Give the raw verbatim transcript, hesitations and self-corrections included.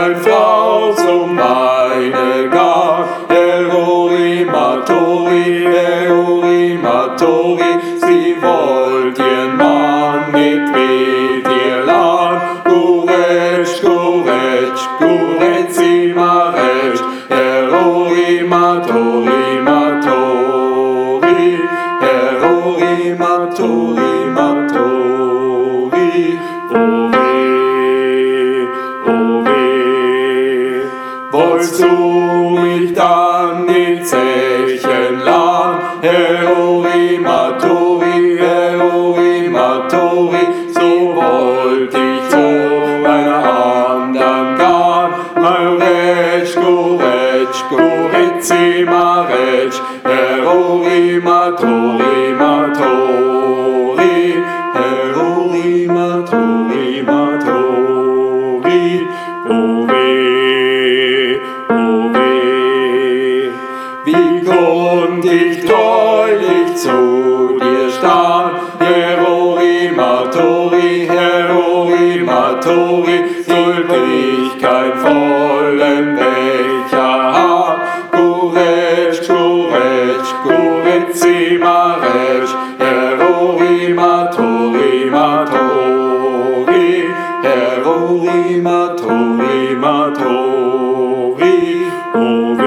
ein Frau zum Weine gar. Erorimatori, Erorimatori, sie wollt ihren Mann mit mit ihr lahn. Guretsch, Guretsch, Guretzi maretsch, Erorimatori, Matori, Erorimatori, Matori, oh weh, oh weh, wollst du mich dann in Zechen lahn? Erorimatori, Erorimatori, so wollt ich zu einer anderen garn. Maretsch, Guretsch, Guretzi maretsch, Erorimatori, Matori, Erorimatori, Matori, oh weh, oh weh, wie konnt ich treulich zu dir starren? Erorimatori, Erorimatori, sollt ich kein vollen Becher haben. Guretsch, Guretsch, Guretzi maretsch, Erorimatori, Matori, Erorimatori, Matori, oh